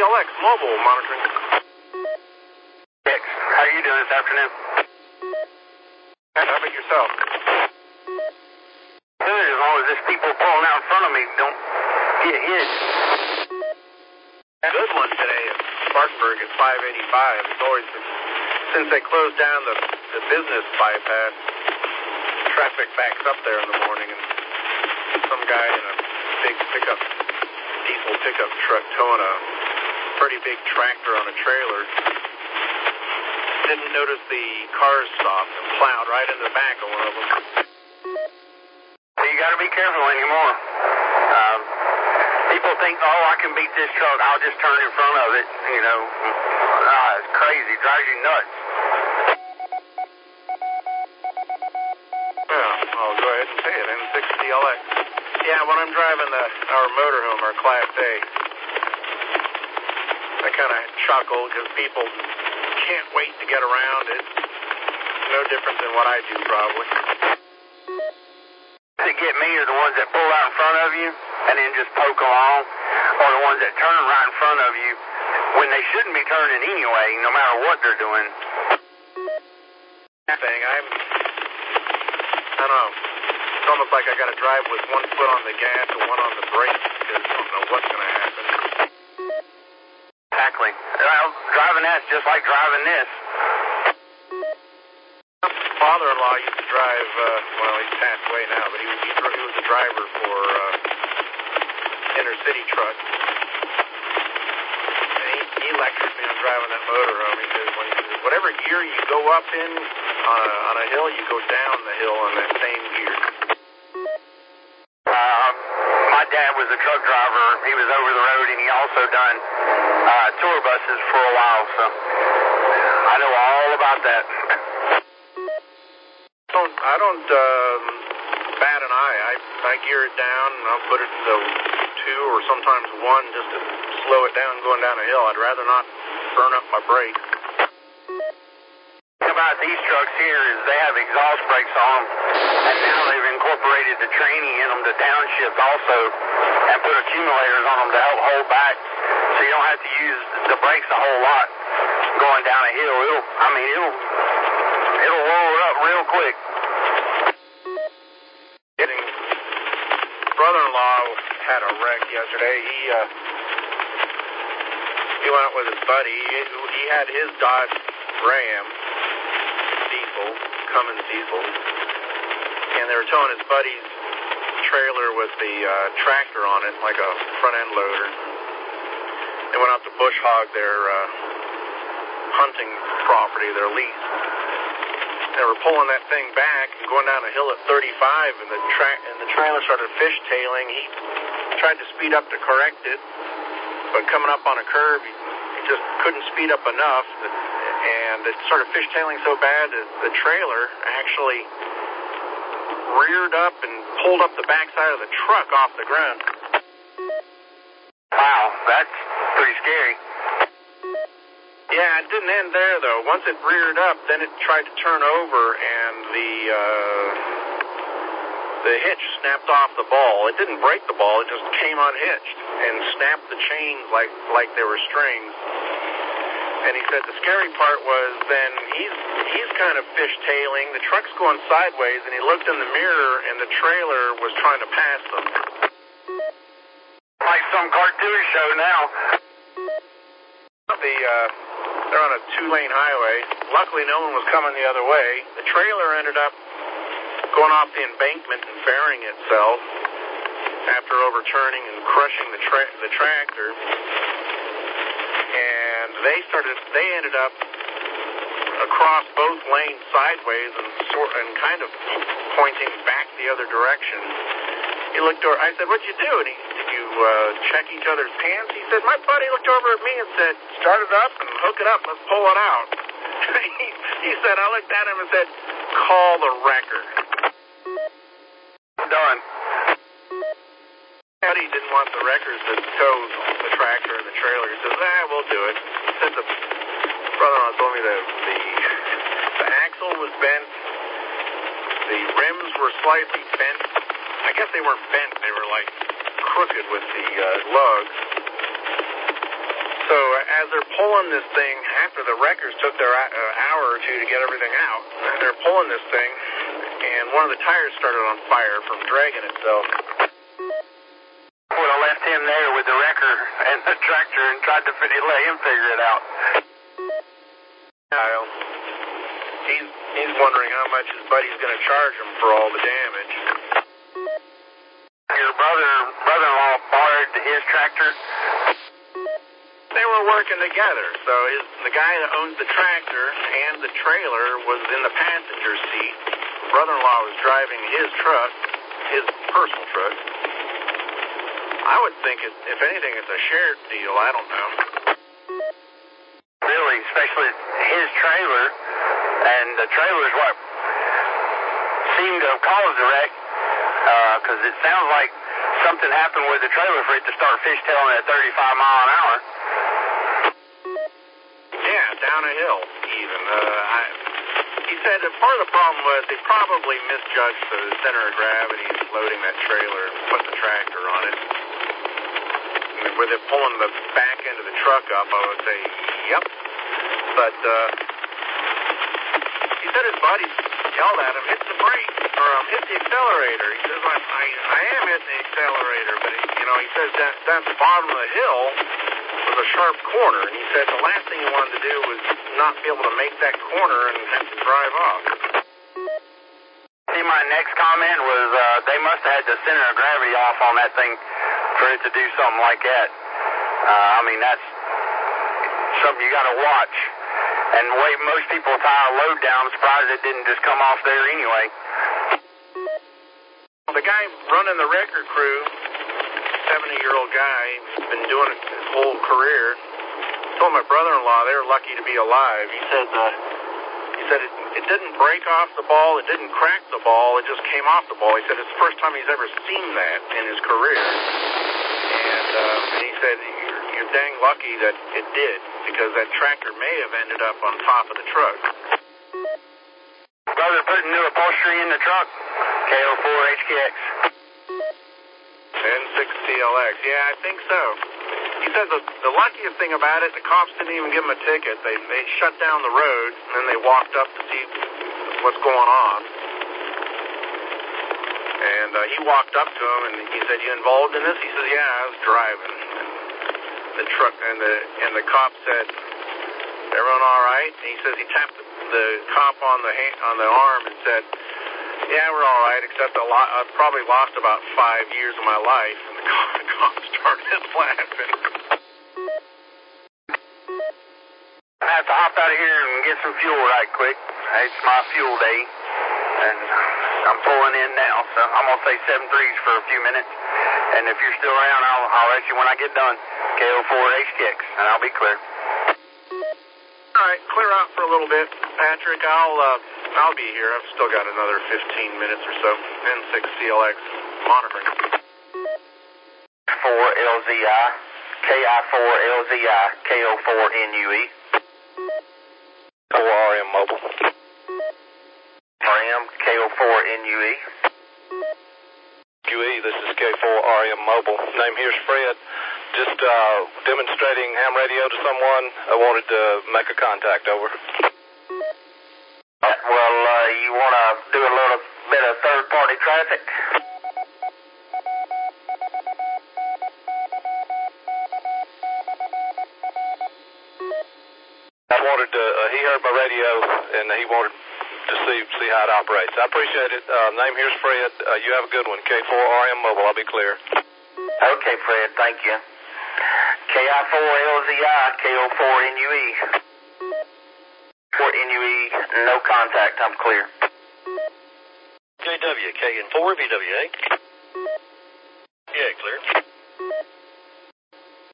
660LX mobile monitoring. How are you doing this afternoon? How about yourself? Good, as long as there's people pulling out in front of me don't get hit. Good one today at Spartanburg at 585. It's always been, since they closed down the business bypass, traffic backs up there in the morning, and some guy in a big diesel pickup truck towing a pretty big tractor on a trailer didn't notice the cars stopped and plowed right into the back of one of them. So you got to be careful anymore. People think, oh, I can beat this truck, I'll just turn in front of it, you know. It's crazy, it drives you nuts. Yeah, I'll go ahead and say it, N60LX. Yeah, when I'm driving our motorhome, our Class A, I kind of chuckle because people can't wait to get around. It's no different than what I do, probably. That get me are the ones that pull out in front of you and then just poke along, or the ones that turn right in front of you when they shouldn't be turning anyway, no matter what they're doing. I don't know. It's almost like I got to drive with one foot on the gas and one on the brake because I don't know what's going to happen. Exactly. Well, driving that's just like driving this. Father-in-law used to drive, well, he's passed away now, but he was a driver for inner-city truck. And he lectured me on driving that motorhome. He says, whatever gear you go up in on a hill, you go down the hill on that same gear. My dad was a truck driver. He was over the road, and he also done tour buses for a while, so I know all about that. I don't bat an eye. I gear it down, and I'll put it to 2 or sometimes 1 just to slow it down going down a hill. I'd rather not burn up my brakes. The thing about these trucks here is they have exhaust brakes on them, and now they've incorporated the training in them to downshift also and put accumulators on them to help hold back, so you don't have to use the brakes a whole lot going down a hill. It'll roll it up real quick. Brother-in-law had a wreck yesterday. He went out with his buddy. He had his Dodge Ram diesel, Cummins diesel, and they were towing his buddy's trailer with the tractor on it, like a front-end loader. They went out to bush hog their hunting property, their lease. They were pulling that thing back and going down a hill at 35, and the trailer started fishtailing. He tried to speed up to correct it, but coming up on a curve, he just couldn't speed up enough, and it started fishtailing so bad that the trailer actually reared up and pulled up the backside of the truck off the ground. Wow, that's pretty scary. Yeah, it didn't end there, though. Once it reared up, then it tried to turn over, and the hitch snapped off the ball. It didn't break the ball. It just came unhitched and snapped the chains like they were strings. And he said the scary part was then he's kind of fishtailing. The truck's going sideways, and he looked in the mirror, and the trailer was trying to pass them. Like some cartoon show now. They're on a 2-lane highway. Luckily, no one was coming the other way. The trailer ended up going off the embankment and burying itself after overturning and crushing the tractor. And they ended up across both lanes sideways and kind of pointing back the other direction. He looked over. I said, "What'd you do?" And did you check each other's pants? He said, "My buddy looked over at me and said, start it up and hook it up. Let's pull it out." he said, I looked at him and said, "Call the wrecker." Done. Buddy didn't want the wreckers to tow the tractor and the trailer. He says, we'll do it. He said the brother-in-law told me the axle was bent. The rims were slightly bent. I guess they weren't bent. They were like crooked with the lugs. So as they're pulling this thing, after the wreckers took their hour or two to get everything out, they're pulling this thing, and one of the tires started on fire from dragging itself. Would have left him there with the wrecker and the tractor and tried to let him figure it out. Kyle, he's wondering how much his buddy's going to charge him for all the damage. Your brother-in-law borrowed his tractor? They were working together, so the guy that owns the tractor and the trailer was in the passenger seat. Brother-in-law was driving his truck, his personal truck. I would think, if anything, it's a shared deal. I don't know. Really, especially his trailer, and the trailer's what seemed to have caused the wreck, because it sounds like something happened with the trailer for it to start fishtailing at 35 miles an hour. Yeah, down a hill, even. He said that part of the problem was they probably misjudged the center of gravity loading that trailer and putting the tractor on it. With it pulling the back end of the truck up, I would say, yep. But he said his buddy yelled at him, hit the brake, or hit the accelerator. He says, I am hitting the accelerator, but, he says down at the bottom of the hill was a sharp corner, and he said the last thing he wanted to do was not be able to make that corner and have to drive off. See, my next comment was they must have had the center of gravity off on that thing for it to do something like that. That's something you got to watch. And the way most people tie a load down, I'm surprised it didn't just come off there anyway. The guy running the record crew, 70-year-old guy, he's been doing it his whole career, told my brother-in-law they were lucky to be alive. He said it didn't break off the ball, it didn't crack the ball, it just came off the ball. He said it's the first time he's ever seen that in his career. And he said you're dang lucky that it did, because that tractor may have ended up on top of the truck. Brother putting new upholstery in the truck? KO4 HKX. N6CLX, yeah, I think so. He said the luckiest thing about it, the cops didn't even give him a ticket. They shut down the road, and then they walked up to see what's going on. And he walked up to him, and he said, "You involved in this?" He says, "Yeah, I was driving." And the truck and the cop said, "Everyone all right?" And he says he tapped the cop on the arm and said, "Yeah, we're all right, except I probably lost about 5 years of my life." And the cop started laughing. I have to hop out of here and get some fuel right quick. It's my fuel day, and I'm pulling in now, so I'm going to say 7-3s for a few minutes. And if you're still around, I'll let you when I get done. KO4 HKX, and I'll be clear. All right, clear out for a little bit, Patrick. I'll be here. I've still got another 15 minutes or so. N6CLX monitoring. 4LZI, KI4LZI, KO4NUE. 4RM Mobile. RM, KO4NUE. UE, this is K4RM Mobile. Name here's Fred. Just demonstrating ham radio to someone. I wanted to make a contact over. Well, you want to do a little bit of third-party traffic? I wanted to, he heard my radio, and he wanted to see how it operates. I appreciate it. Name here's Fred. You have a good one. K4RM Mobile. I'll be clear. Okay, Fred. Thank you. KI4LZI, KO4NUE. 4NUE, no contact. I'm clear. JW, KN4, VWA. Yeah, clear.